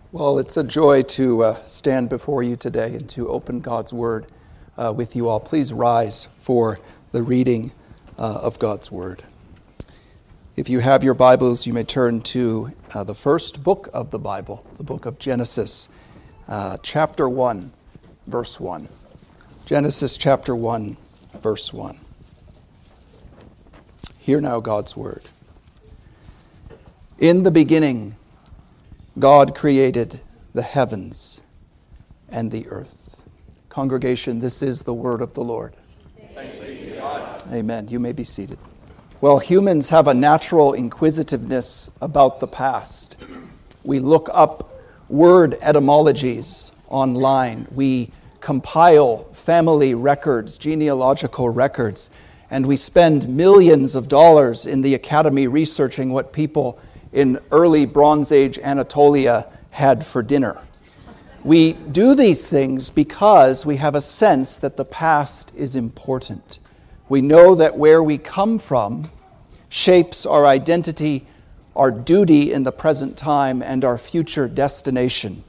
Well, it's a joy to stand before you today and to open God's Word with you all. Please rise for the reading of God's Word. If you have your Bibles, you may turn to the first book of the Bible, the book of Genesis, chapter 1, verse 1. Genesis chapter 1, verse 1. Hear now God's Word. In the beginning, God created the heavens and the earth. Congregation, this is the word of the Lord. Thanks be to God. Amen. You may be seated. Well, humans have a natural inquisitiveness about the past. We look up word etymologies online. We compile family records, genealogical records, and we spend millions of dollars in the academy researching what people in early Bronze Age Anatolia had for dinner. We do these things because we have a sense that the past is important. We know that where we come from shapes our identity, our duty in the present time, and our future destination.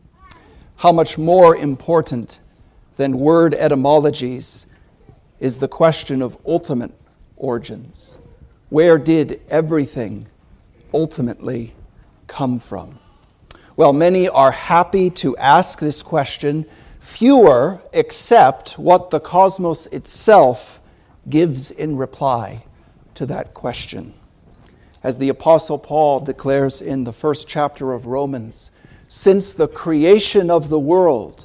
How much more important than word etymologies is the question of ultimate origins. Where did everything ultimately come from? Well, many are happy to ask this question. Fewer accept what the cosmos itself gives in reply to that question. As the Apostle Paul declares in the first chapter of Romans, since the creation of the world,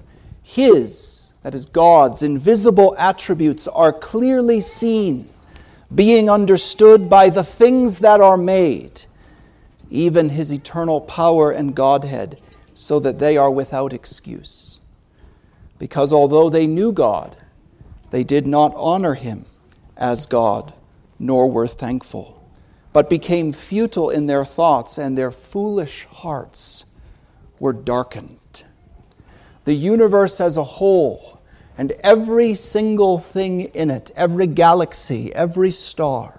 His, that is God's, invisible attributes are clearly seen, being understood by the things that are made, even His eternal power and Godhead, so that they are without excuse. Because although they knew God, they did not honor Him as God, nor were thankful, but became futile in their thoughts, and their foolish hearts were darkened. The universe as a whole, and every single thing in it, every galaxy, every star,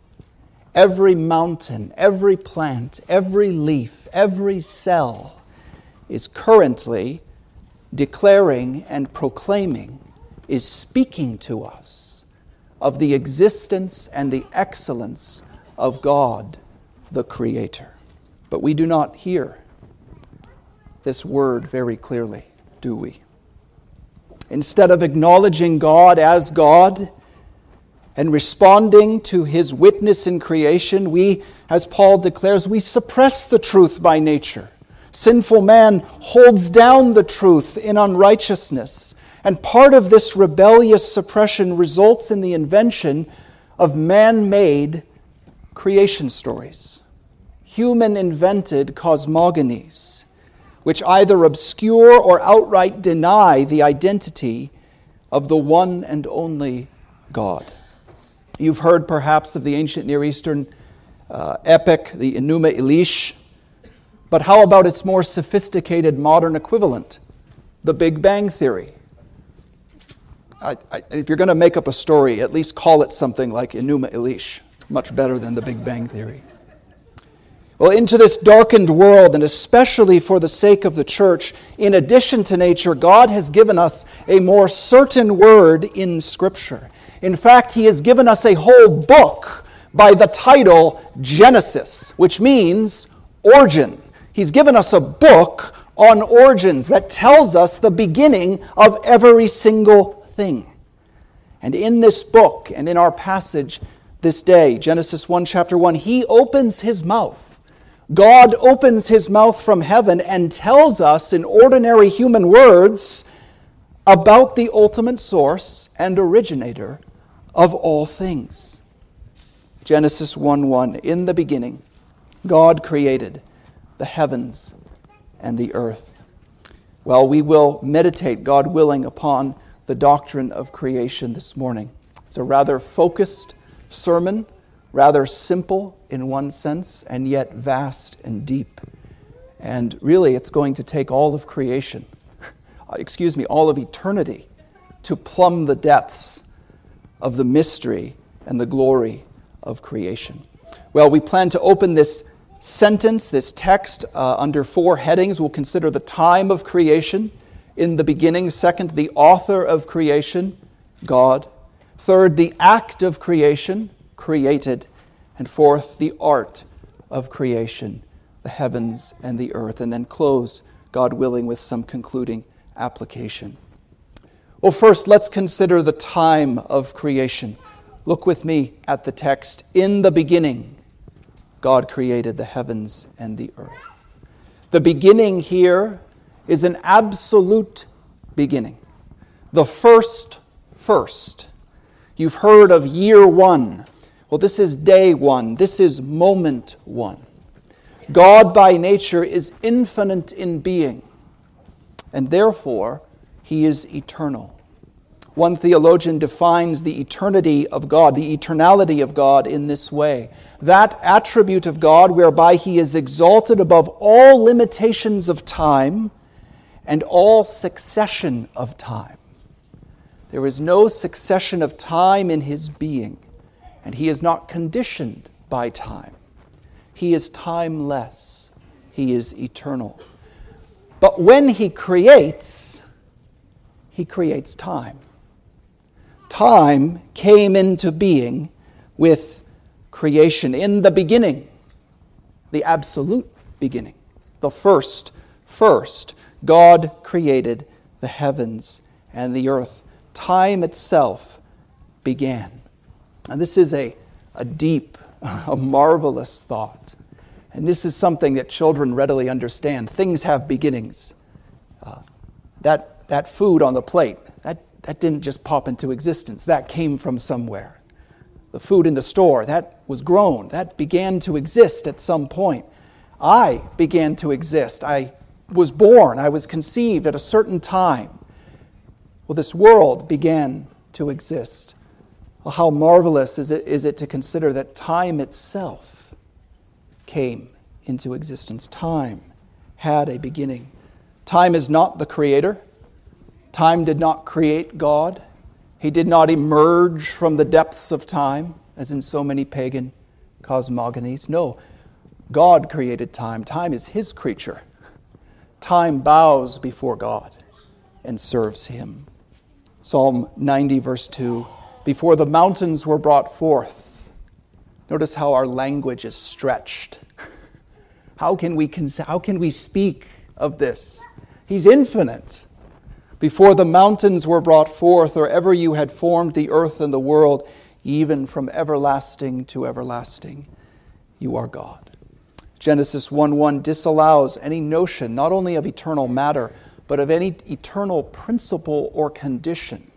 every mountain, every plant, every leaf, every cell is currently declaring and proclaiming, is speaking to us of the existence and the excellence of God, the Creator. But we do not hear this word very clearly, do we? Instead of acknowledging God as God and responding to His witness in creation, we, as Paul declares, we suppress the truth by nature. Sinful man holds down the truth in unrighteousness. And part of this rebellious suppression results in the invention of man-made creation stories, human-invented cosmogonies, which either obscure or outright deny the identity of the one and only God. You've heard perhaps of the ancient Near Eastern epic, the Enuma Elish. But how about its more sophisticated modern equivalent, the Big Bang Theory? If you're going to make up a story, at least call it something like Enuma Elish. It's much better than the Big Bang Theory. Well, into this darkened world, and especially for the sake of the church, in addition to nature, God has given us a more certain word in Scripture. In fact, He has given us a whole book by the title Genesis, which means origin. He's given us a book on origins that tells us the beginning of every single thing. And in this book and in our passage this day, Genesis 1, chapter 1, He opens His mouth. God opens His mouth from heaven and tells us in ordinary human words about the ultimate source and originator of all things. Genesis 1:1, in the beginning, God created the heavens and the earth. Well, we will meditate, God willing, upon the doctrine of creation this morning. It's a rather focused sermon, rather simple in one sense, and yet vast and deep. And really, it's going to take all of creation, all of eternity, to plumb the depths of the mystery and the glory of creation. Well, we plan to open this sentence, this text, under 4 headings. We'll consider the time of creation. In the beginning. Second, the author of creation, God. Third, the act of creation, created. And fourth, the art of creation, the heavens and the earth. And then close, God willing, with some concluding application. Well, first, let's consider the time of creation. Look with me at the text. In the beginning, God created the heavens and the earth. The beginning here is an absolute beginning. The first. You've heard of year 1. Well, this is day 1. This is moment 1. God by nature is infinite in being, and therefore he is eternal. One theologian defines the eternity of God, the eternality of God, in this way. That attribute of God whereby he is exalted above all limitations of time and all succession of time. There is no succession of time in his being, and he is not conditioned by time. He is timeless. He is eternal. But when he creates time. Time came into being with creation. In the beginning, the absolute beginning, the first, God created the heavens and the earth. Time itself began. And this is a deep, a marvelous thought. And this is something that children readily understand. Things have beginnings. That food on the plate, that didn't just pop into existence. That came from somewhere. The food in the store, that was grown. That began to exist at some point. I began to exist. I was born. I was conceived at a certain time. Well, this world began to exist. Well, how marvelous is it to consider that time itself came into existence. Time had a beginning. Time is not the creator. Time did not create God. He did not emerge from the depths of time, as in so many pagan cosmogonies. No, God created time. Time is his creature. Time bows before God and serves him. Psalm 90, verse 2, before the mountains were brought forth. Notice how our language is stretched. How can we speak of this? He's infinite. Before the mountains were brought forth, or ever you had formed the earth and the world, even from everlasting to everlasting, you are God. Genesis 1:1 disallows any notion, not only of eternal matter, but of any eternal principle or condition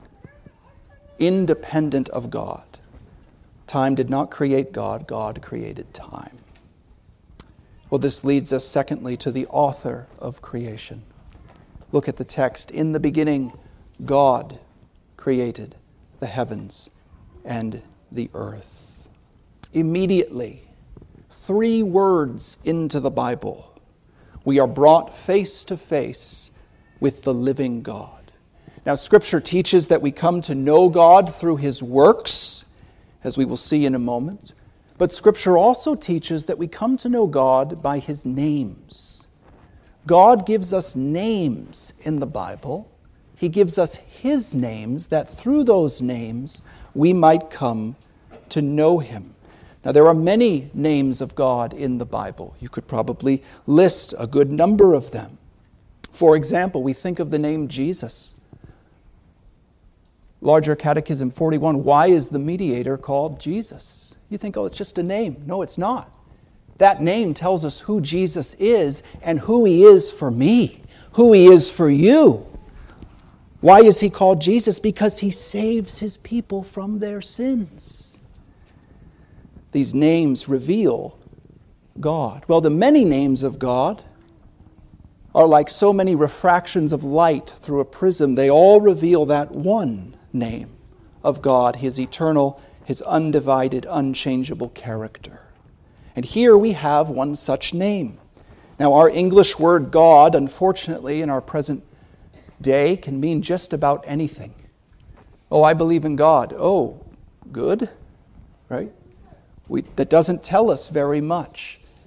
independent of God. Time did not create God. God created time. Well, this leads us, secondly, to the author of creation. Look at the text. In the beginning, God created the heavens and the earth. Immediately, 3 words into the Bible, we are brought face to face with the living God. Now, Scripture teaches that we come to know God through his works, as we will see in a moment. But Scripture also teaches that we come to know God by his names. God gives us names in the Bible. He gives us his names, that through those names we might come to know him. Now, there are many names of God in the Bible. You could probably list a good number of them. For example, we think of the name Jesus. Larger Catechism 41, why is the mediator called Jesus? You think, it's just a name. No, it's not. That name tells us who Jesus is and who he is for me, who he is for you. Why is he called Jesus? Because he saves his people from their sins. These names reveal God. Well, the many names of God are like so many refractions of light through a prism. They all reveal that one name of God, his eternal, his undivided, unchangeable character. And here we have one such name. Now, our English word God, unfortunately, in our present day, can mean just about anything. Oh, I believe in God. Oh, good, right? That doesn't tell us very much.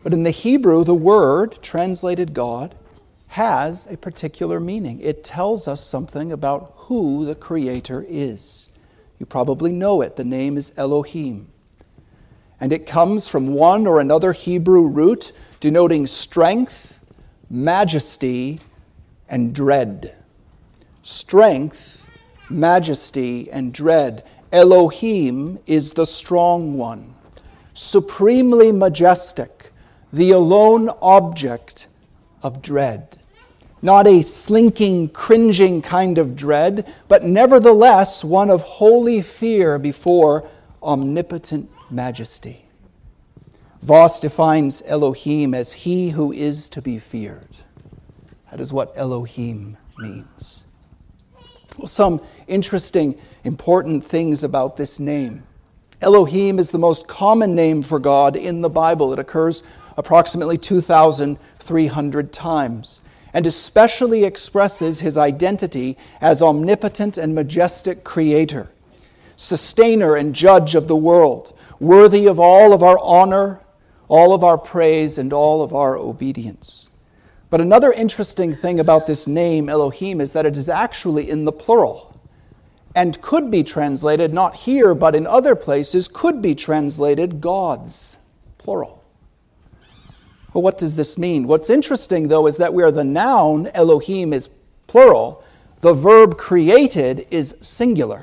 But in the Hebrew, the word, translated God, has a particular meaning. It tells us something about who the Creator is. You probably know it. The name is Elohim. And it comes from one or another Hebrew root denoting strength, majesty, and dread. Strength, majesty, and dread. Elohim is the strong one, supremely majestic, the alone object of dread. Not a slinking, cringing kind of dread, but nevertheless one of holy fear before omnipotent majesty. Voss defines Elohim as he who is to be feared. That is what Elohim means. Well, some interesting, important things about this name. Elohim is the most common name for God in the Bible. It occurs approximately 2,300 times, and especially expresses his identity as omnipotent and majestic creator, sustainer and judge of the world, worthy of all of our honor, all of our praise, and all of our obedience. But another interesting thing about this name, Elohim, is that it is actually in the plural, and could be translated, not here, but in other places, could be translated gods, plural. Well, what does this mean? What's interesting, though, is that where the noun Elohim is plural, the verb created is singular.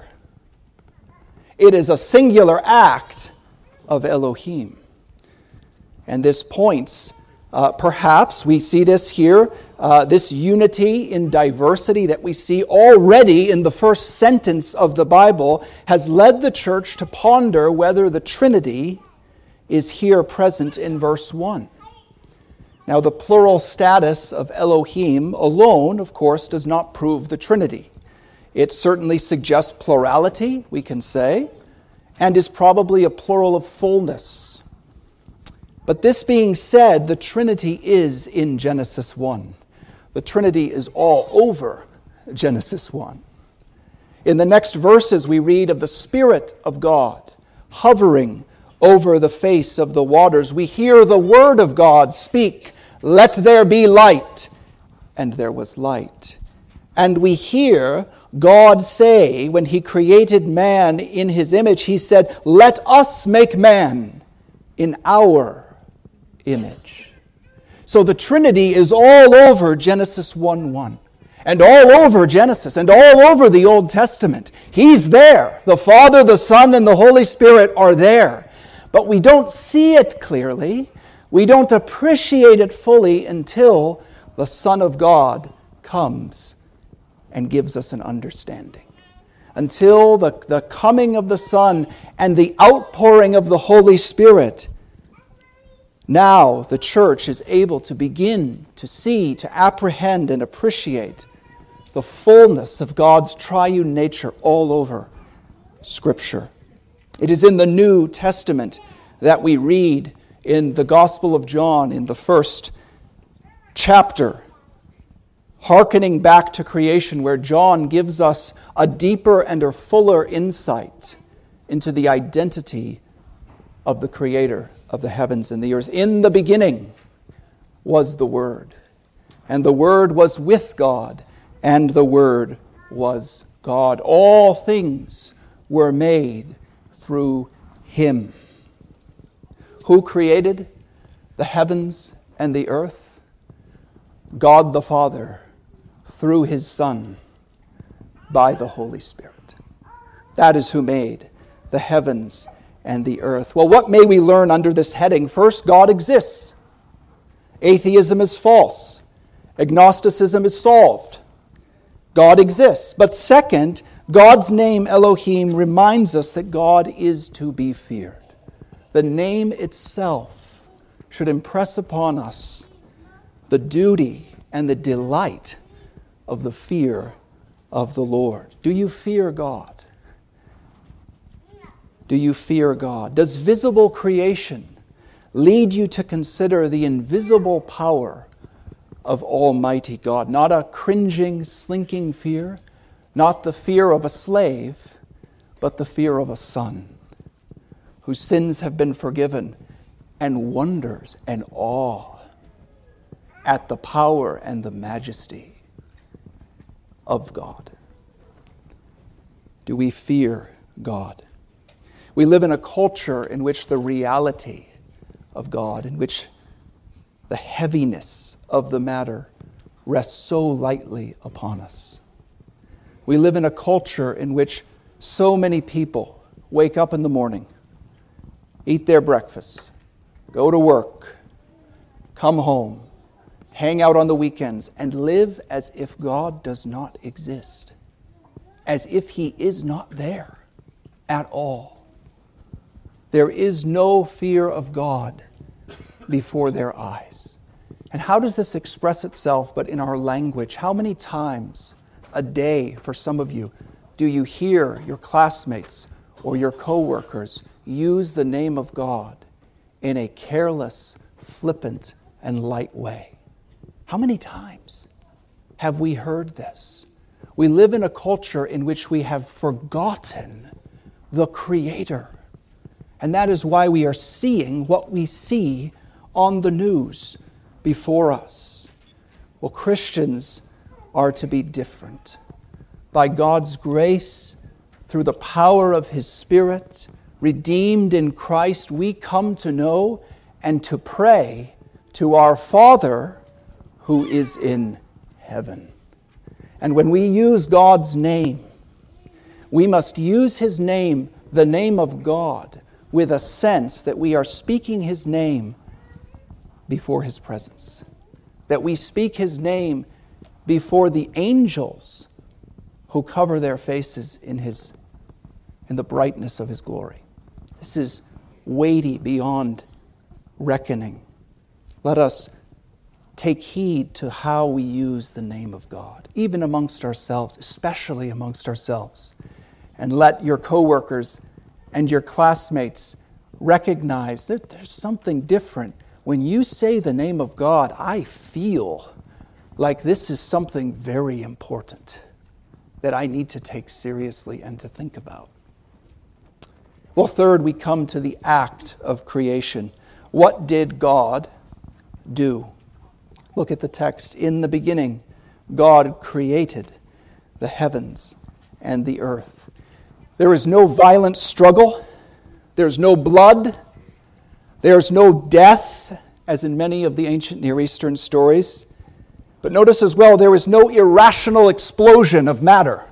It is a singular act of Elohim. And this points, perhaps, we see this here, this unity in diversity that we see already in the first sentence of the Bible has led the church to ponder whether the Trinity is here present in verse 1. Now, the plural status of Elohim alone, of course, does not prove the Trinity. It certainly suggests plurality, we can say, and is probably a plural of fullness. But this being said, the Trinity is in Genesis 1. The Trinity is all over Genesis 1. In the next verses, we read of the Spirit of God hovering over the face of the waters. We hear the Word of God speak, "Let there be light," and there was light. And we hear God say, when He created man in His image, He said, "Let us make man in our image." So the Trinity is all over Genesis 1:1, and all over Genesis, and all over the Old Testament. He's there. The Father, the Son, and the Holy Spirit are there. But we don't see it clearly. We don't appreciate it fully until the Son of God comes and gives us an understanding. Until the coming of the Son and the outpouring of the Holy Spirit, now the church is able to begin to see, to apprehend, and appreciate the fullness of God's triune nature all over Scripture. It is in the New Testament that we read in the Gospel of John, in the first chapter, hearkening back to creation, where John gives us a deeper and a fuller insight into the identity of the Creator of the heavens and the earth. In the beginning was the Word, and the Word was with God, and the Word was God. All things were made through Him. Who created the heavens and the earth? God the Father, through His Son, by the Holy Spirit. That is who made the heavens and the earth. Well, what may we learn under this heading? First, God exists. Atheism is false. Agnosticism is solved. God exists. But second, God's name Elohim reminds us that God is to be feared. The name itself should impress upon us the duty and the delight of the fear of the Lord. Do you fear God? Do you fear God? Does visible creation lead you to consider the invisible power of Almighty God? Not a cringing, slinking fear, not the fear of a slave, but the fear of a son whose sins have been forgiven and wonders and awe at the power and the majesty of God? Do we fear God? We live in a culture in which the reality of God, in which the heaviness of the matter rests so lightly upon us. We live in a culture in which so many people wake up in the morning, eat their breakfast, go to work, come home, hang out on the weekends, and live as if God does not exist, as if He is not there at all. There is no fear of God before their eyes. And how does this express itself but in our language? How many times a day, for some of you, do you hear your classmates or your co-workers use the name of God in a careless, flippant, and light way? How many times have we heard this? We live in a culture in which we have forgotten the Creator. And that is why we are seeing what we see on the news before us. Well, Christians are to be different. By God's grace, through the power of His Spirit, redeemed in Christ, we come to know and to pray to our Father who is in heaven. And when we use God's name, we must use His name, the name of God, with a sense that we are speaking His name before His presence. That we speak His name before the angels who cover their faces in the brightness of His glory. This is weighty beyond reckoning. Let us take heed to how we use the name of God, even amongst ourselves, especially amongst ourselves. And let your co-workers and your classmates recognize that there's something different. When you say the name of God, I feel like this is something very important that I need to take seriously and to think about. Well, third, we come to the act of creation. What did God do? Look at the text. In the beginning, God created the heavens and the earth. There is no violent struggle. There's no blood. There's no death, as in many of the ancient Near Eastern stories. But notice as well, there is no irrational explosion of matter.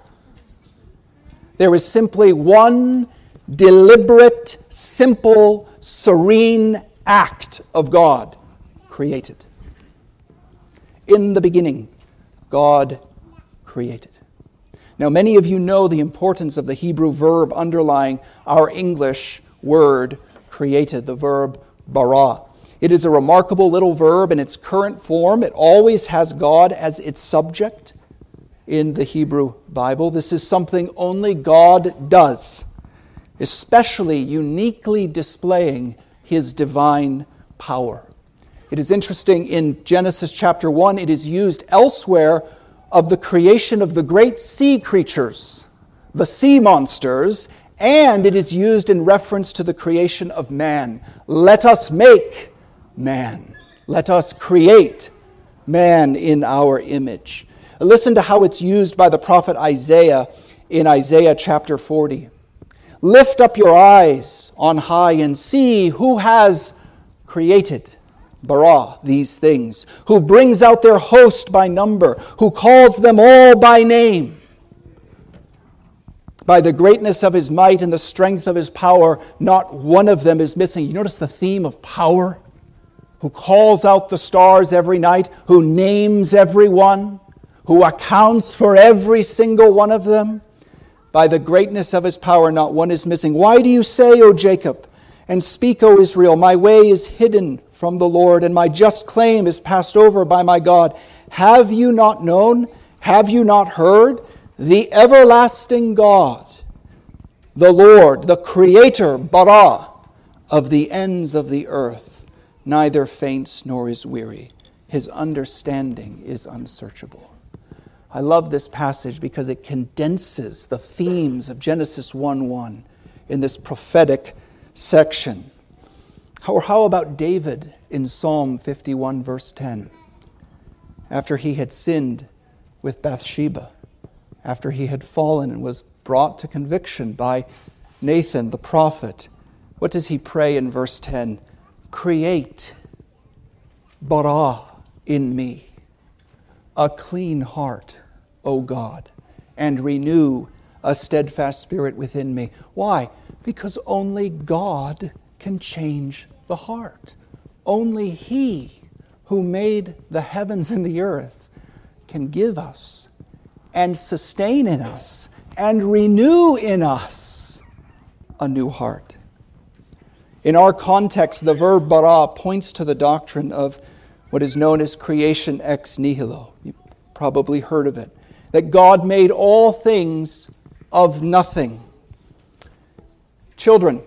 There is simply one deliberate, simple, serene act of God created. In the beginning, God created. Now, many of you know the importance of the Hebrew verb underlying our English word created, the verb bara. It is a remarkable little verb in its current form. It always has God as its subject in the Hebrew Bible. This is something only God does, especially uniquely displaying His divine power. It is interesting, in Genesis chapter 1, it is used elsewhere of the creation of the great sea creatures, the sea monsters, and it is used in reference to the creation of man. Let us make man. Let us create man in our image. Listen to how it's used by the prophet Isaiah in Isaiah chapter 40. Lift up your eyes on high and see who has created bara, these things, who brings out their host by number, who calls them all by name. By the greatness of His might and the strength of His power, not one of them is missing. You notice the theme of power? Who calls out the stars every night, who names every one, who accounts for every single one of them. By the greatness of His power, not one is missing. Why do you say, O Jacob, and speak, O Israel, my way is hidden from the Lord, and my just claim is passed over by my God? Have you not known? Have you not heard? The everlasting God, the Lord, the Creator, bara, of the ends of the earth, neither faints nor is weary. His understanding is unsearchable. I love this passage because it condenses the themes of Genesis 1:1 in this prophetic section. Or how about David in Psalm 51, verse 10? After he had sinned with Bathsheba, after he had fallen and was brought to conviction by Nathan the prophet, what does he pray in verse 10? Create, bara, in me, a clean heart, O God, and renew a steadfast spirit within me. Why? Because only God can change the heart. Only He who made the heavens and the earth can give us and sustain in us and renew in us a new heart. In our context, the verb bara points to the doctrine of what is known as creation ex nihilo. You've probably heard of it. That God made all things of nothing. Children,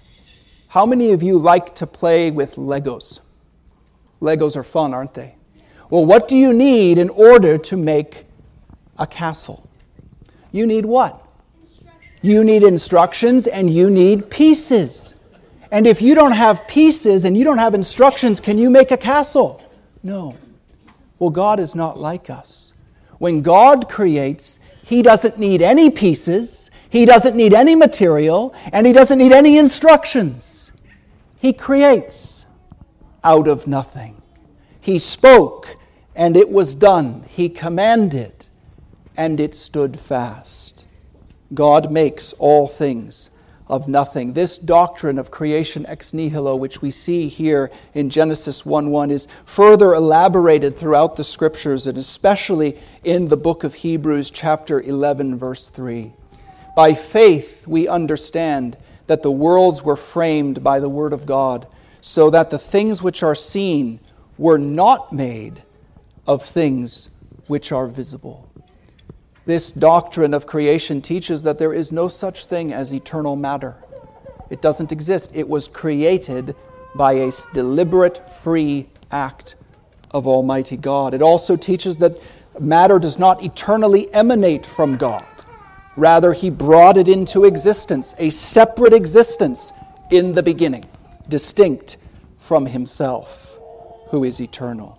how many of you like to play with Legos? Legos are fun, aren't they? Well, what do you need in order to make a castle? You need what? You need instructions and you need pieces. And if you don't have pieces and you don't have instructions, can you make a castle? No. Well, God is not like us. When God creates, He doesn't need any pieces, He doesn't need any material, and He doesn't need any instructions. He creates out of nothing. He spoke, and it was done. He commanded, and it stood fast. God makes all things of nothing. This doctrine of creation ex nihilo, which we see here in Genesis 1:1, is further elaborated throughout the Scriptures, and especially in the book of Hebrews, chapter 11, verse 3. By faith we understand that the worlds were framed by the Word of God, so that the things which are seen were not made of things which are visible. This doctrine of creation teaches that there is no such thing as eternal matter. It doesn't exist. It was created by a deliberate, free act of Almighty God. It also teaches that matter does not eternally emanate from God. Rather, He brought it into existence, a separate existence in the beginning, distinct from Himself, who is eternal.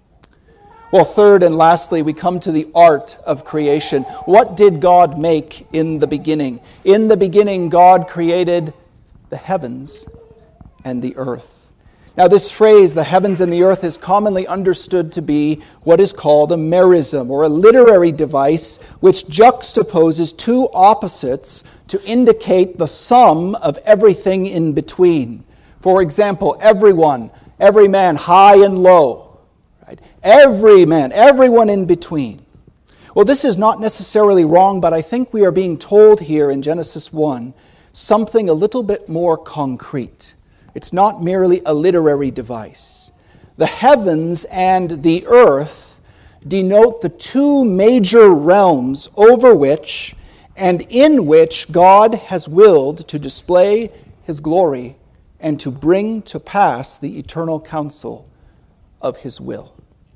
Well, third and lastly, we come to the art of creation. What did God make in the beginning? In the beginning, God created the heavens and the earth. Now, this phrase, the heavens and the earth, is commonly understood to be what is called a merism, or a literary device which juxtaposes two opposites to indicate the sum of everything in between. For example, everyone, every man, high and low. Every man, everyone in between. Well, this is not necessarily wrong, but I think we are being told here in Genesis 1 something a little bit more concrete. It's not merely a literary device. The heavens and the earth denote the two major realms over which and in which God has willed to display His glory and to bring to pass the eternal counsel of His will.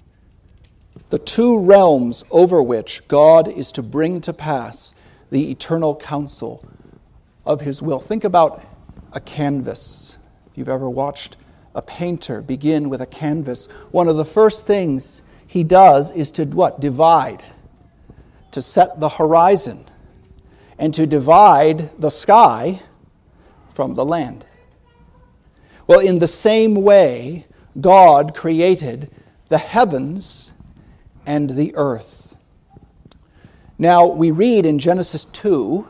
The two realms over which God is to bring to pass the eternal counsel of His will. Think about a canvas. If you've ever watched a painter begin with a canvas, one of the first things he does is to what? Divide. To set the horizon. And to divide the sky from the land. Well, in the same way, God created the heavens and the earth. Now, we read in Genesis 2,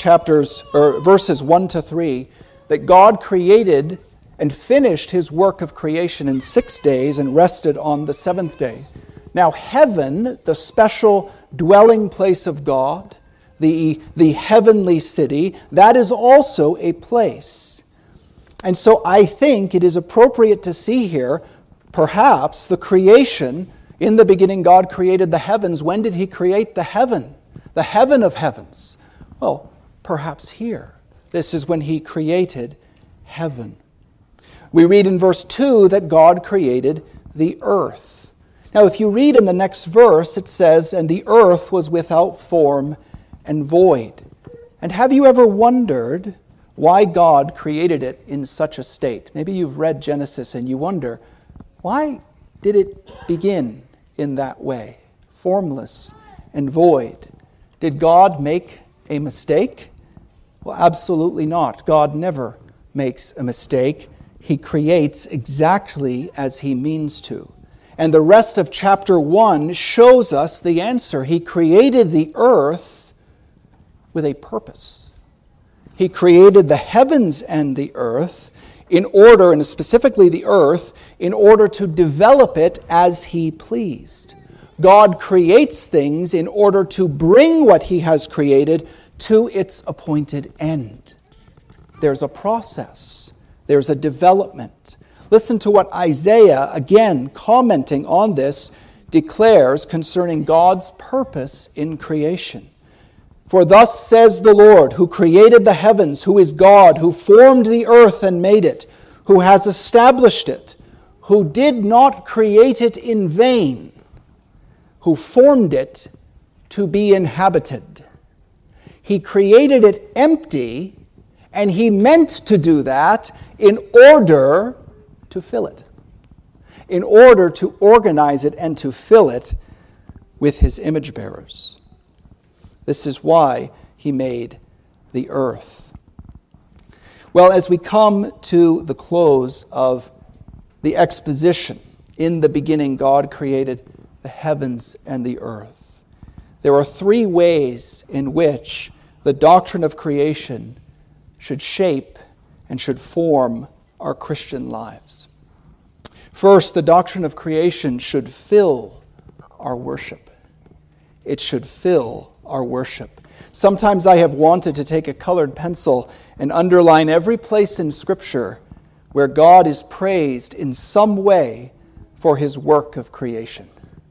verses 1 to 3, that God created and finished His work of creation in 6 days and rested on the seventh day. Now, heaven, the special dwelling place of God, the heavenly city, that is also a place. And so I think it is appropriate to see here, perhaps, the creation. In the beginning, God created the heavens. When did He create the heaven? The heaven of heavens. Well, perhaps here. This is when He created heaven. We read in verse 2 that God created the earth. Now, if you read in the next verse, it says, "And the earth was without form and void." And have you ever wondered why God created it in such a state. Maybe you've read Genesis and you wonder, why did it begin in that way, formless and void? Did God make a mistake? Well, absolutely not. God never makes a mistake. He creates exactly as He means to. And the rest of chapter 1 shows us the answer. He created the earth with a purpose. He created the heavens and the earth in order, and specifically the earth, in order to develop it as He pleased. God creates things in order to bring what He has created to its appointed end. There's a process. There's a development. Listen to what Isaiah, again commenting on this, declares concerning God's purpose in creation. For thus says the Lord, who created the heavens, who is God, who formed the earth and made it, who has established it, who did not create it in vain, who formed it to be inhabited. He created it empty, and He meant to do that in order to fill it, in order to organize it and to fill it with His image bearers. This is why He made the earth. Well, as we come to the close of the exposition, in the beginning God created the heavens and the earth. There are three ways in which the doctrine of creation should shape and should form our Christian lives. First, the doctrine of creation should fill our worship. It should fill our worship. Sometimes I have wanted to take a colored pencil and underline every place in Scripture where God is praised in some way for His work of creation.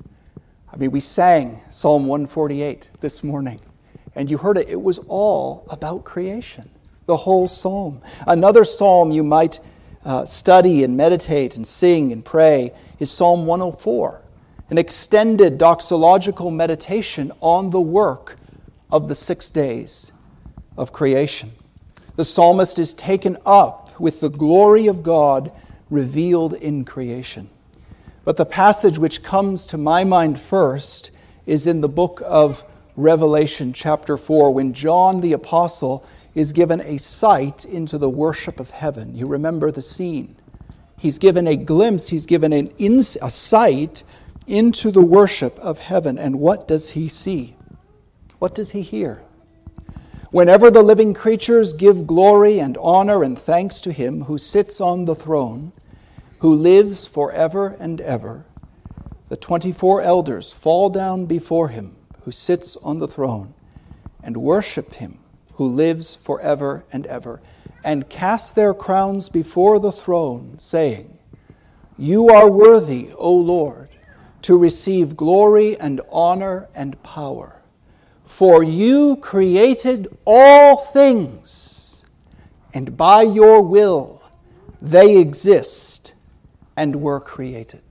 I mean, we sang Psalm 148 this morning, and you heard it. It was all about creation, the whole psalm. Another psalm you might study and meditate and sing and pray is Psalm 104, an extended doxological meditation on the work of the 6 days of creation. The psalmist is taken up with the glory of God revealed in creation. But the passage which comes to my mind first is in the book of Revelation chapter 4, when John the Apostle is given a sight into the worship of heaven. You remember the scene. He's given a glimpse, he's given a sight into the worship of heaven. And what does he see? What does he hear? Whenever the living creatures give glory and honor and thanks to Him who sits on the throne, who lives forever and ever, the 24 elders fall down before Him who sits on the throne and worship Him who lives forever and ever, and cast their crowns before the throne, saying, You are worthy, O Lord, to receive glory and honor and power. For You created all things, and by Your will they exist and were created.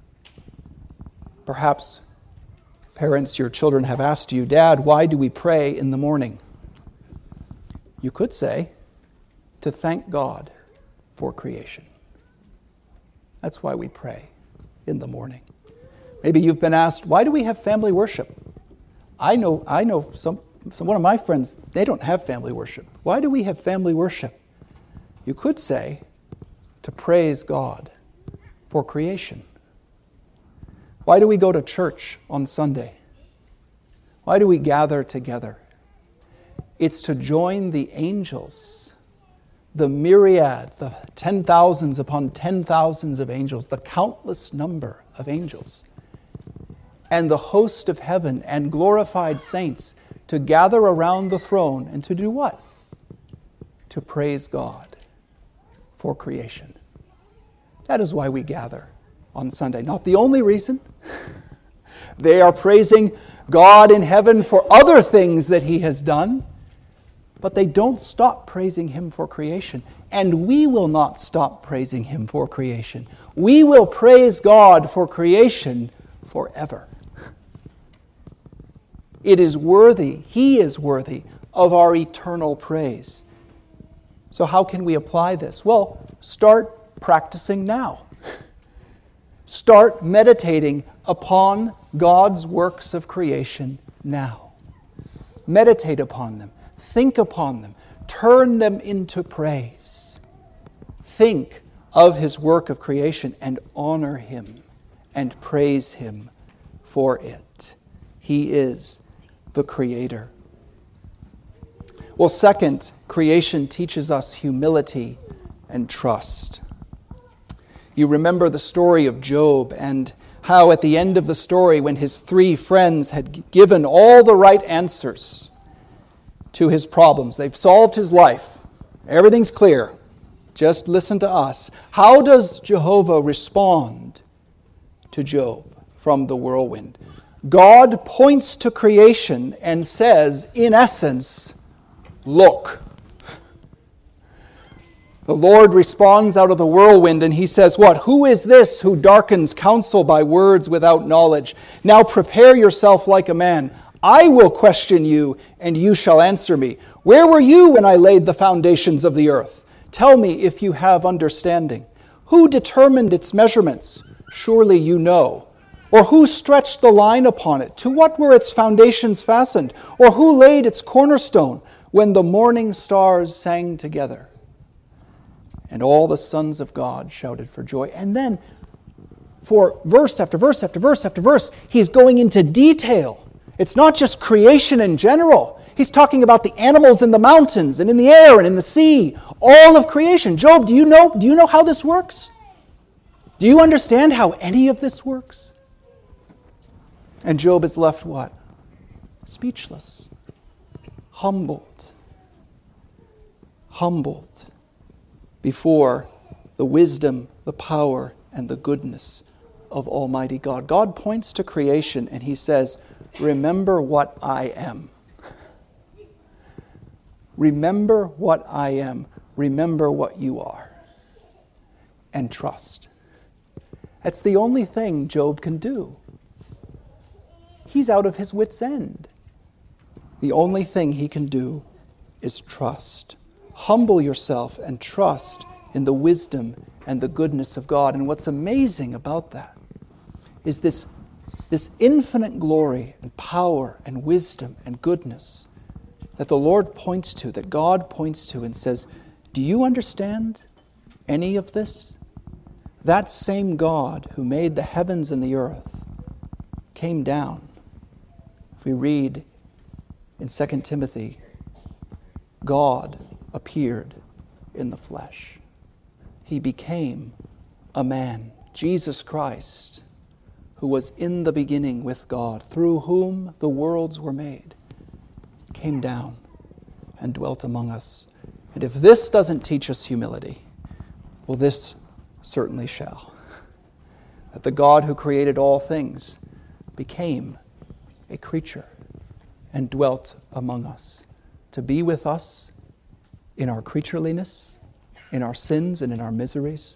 Perhaps, parents, your children have asked you, Dad, why do we pray in the morning? You could say, to thank God for creation. That's why we pray in the morning. Maybe you've been asked, why do we have family worship? I know one of my friends, they don't have family worship. Why do we have family worship? You could say, to praise God for creation. Why do we go to church on Sunday? Why do we gather together? It's to join the angels, the myriad, the 10,000s upon 10,000s of angels, the countless number of angels, and the host of heaven and glorified saints to gather around the throne and to do what? To praise God for creation. That is why we gather on Sunday. Not the only reason. They are praising God in heaven for other things that He has done, but they don't stop praising Him for creation. And we will not stop praising Him for creation. We will praise God for creation forever. It is worthy, He is worthy of our eternal praise. So how can we apply this? Well, start practicing now. Start meditating upon God's works of creation now. Meditate upon them. Think upon them. Turn them into praise. Think of His work of creation and honor Him and praise Him for it. He is the Creator. Well, second, creation teaches us humility and trust. You remember the story of Job and how at the end of the story, when his 3 friends had given all the right answers to his problems, they've solved his life, everything's clear, just listen to us. How does Jehovah respond to Job from the whirlwind? God points to creation and says, in essence, look. The Lord responds out of the whirlwind and He says, what? Who is this who darkens counsel by words without knowledge? Now prepare yourself like a man. I will question you, and you shall answer me. Where were you when I laid the foundations of the earth? Tell me if you have understanding. Who determined its measurements? Surely you know. Or who stretched the line upon it? To what were its foundations fastened? Or who laid its cornerstone when the morning stars sang together? And all the sons of God shouted for joy. And then, for verse after verse after verse after verse, He's going into detail. It's not just creation in general. He's talking about the animals in the mountains and in the air and in the sea. All of creation. Job, do you know how this works? Do you understand how any of this works? And Job is left what? Speechless. Humbled. Humbled before the wisdom, the power, and the goodness of Almighty God. God points to creation and He says, remember what I am. Remember what I am. Remember what you are. And trust. That's the only thing Job can do. He's out of his wits' end. The only thing he can do is trust. Humble yourself and trust in the wisdom and the goodness of God. And what's amazing about that is this infinite glory and power and wisdom and goodness that the Lord points to, that God points to and says, do you understand any of this? That same God who made the heavens and the earth came down. If we read in 2 Timothy, God appeared in the flesh. He became a man, Jesus Christ, who was in the beginning with God, through whom the worlds were made, came down and dwelt among us. And if this doesn't teach us humility, well, this certainly shall. That the God who created all things became a creature and dwelt among us, to be with us in our creatureliness, in our sins and in our miseries,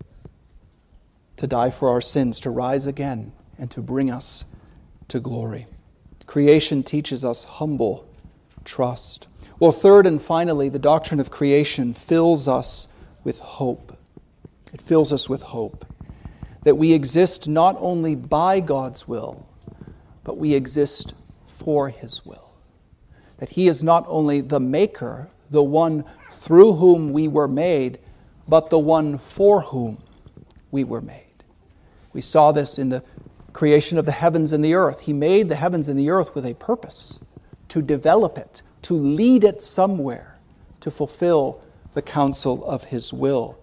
to die for our sins, to rise again, and to bring us to glory. Creation teaches us humble trust. Well, third and finally, the doctrine of creation fills us with hope. It fills us with hope that we exist not only by God's will, but we exist for His will. That He is not only the maker, the one through whom we were made, but the one for whom we were made. We saw this in the creation of the heavens and the earth. He made the heavens and the earth with a purpose, to develop it, to lead it somewhere, to fulfill the counsel of His will.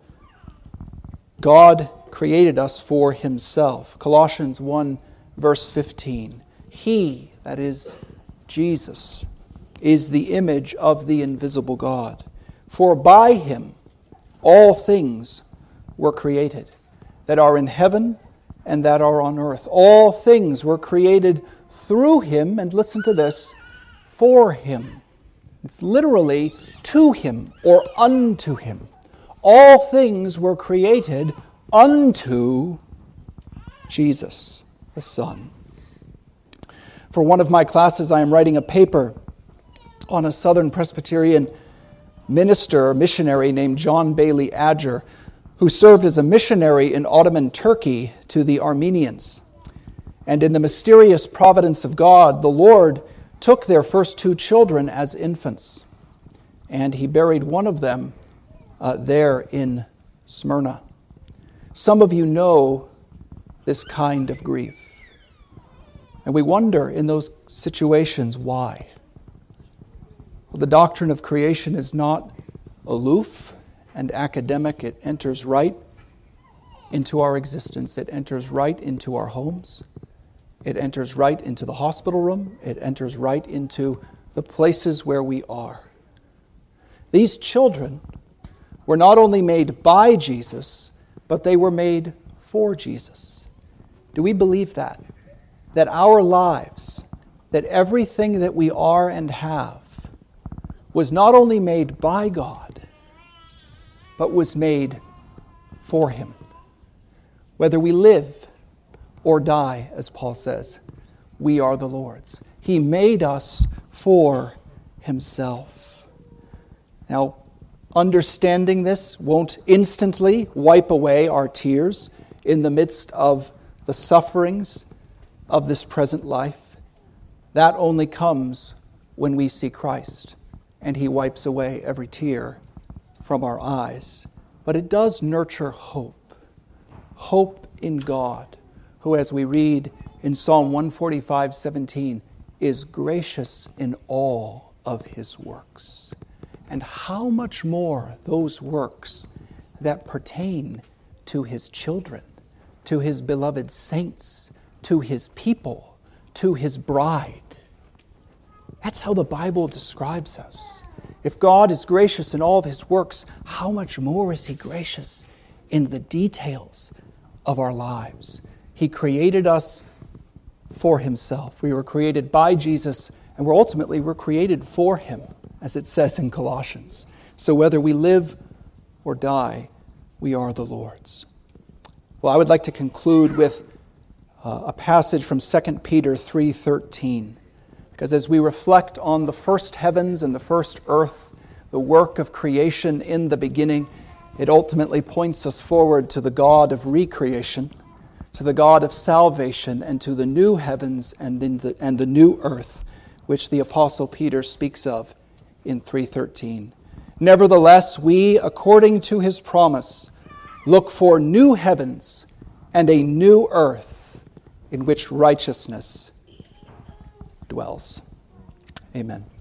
God created us for Himself. Colossians 1, verse 15. He, that is Jesus, is the image of the invisible God. For by Him all things were created, that are in heaven and that are on earth. All things were created through Him, and listen to this, for Him. It's literally to Him or unto Him. All things were created unto Jesus, the Son. For one of my classes, I am writing a paper on a Southern Presbyterian missionary named John Bailey Adger, who served as a missionary in Ottoman Turkey to the Armenians. And in the mysterious providence of God, the Lord took their first two children as infants, and he buried one of them there in Smyrna. Some of you know this kind of grief. And we wonder in those situations why. Well, the doctrine of creation is not aloof and academic. It enters right into our existence. It enters right into our homes. It enters right into the hospital room. It enters right into the places where we are. These children were not only made by Jesus, but they were made for Jesus. Do we believe that? That our lives, that everything that we are and have, was not only made by God, but was made for Him. Whether we live or die, as Paul says, we are the Lord's. He made us for Himself. Now, understanding this won't instantly wipe away our tears in the midst of the sufferings of this present life. That only comes when we see Christ, and He wipes away every tear from our eyes. But it does nurture hope. Hope in God, who, as we read in Psalm 145:17, is gracious in all of His works. And how much more those works that pertain to His children, to His beloved saints, to His people, to His bride. That's how the Bible describes us. If God is gracious in all of His works, how much more is He gracious in the details of our lives? He created us for Himself. We were created by Jesus, and we're created for Him, as it says in Colossians. So whether we live or die, we are the Lord's. Well, I would like to conclude with a passage from 2 Peter 3:13. Because as we reflect on the first heavens and the first earth, the work of creation in the beginning, it ultimately points us forward to the God of recreation, to the God of salvation, and to the new heavens and the new earth, which the Apostle Peter speaks of in 3:13. Nevertheless, we, according to His promise, look for new heavens and a new earth in which righteousness dwells. Amen.